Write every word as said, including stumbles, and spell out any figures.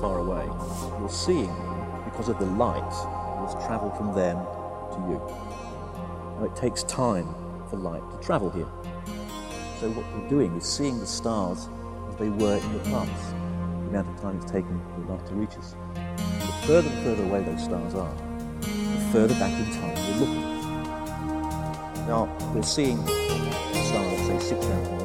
far away, you're seeing them because of the light that's travelled from them to you. Now, it takes time for light to travel here. So what we're doing is seeing the stars as they were in the past, the amount of time it's taken for the light to reach us. The further and further away those stars are, the further back in time we're looking. Now, we're seeing a star, let's say, six thousand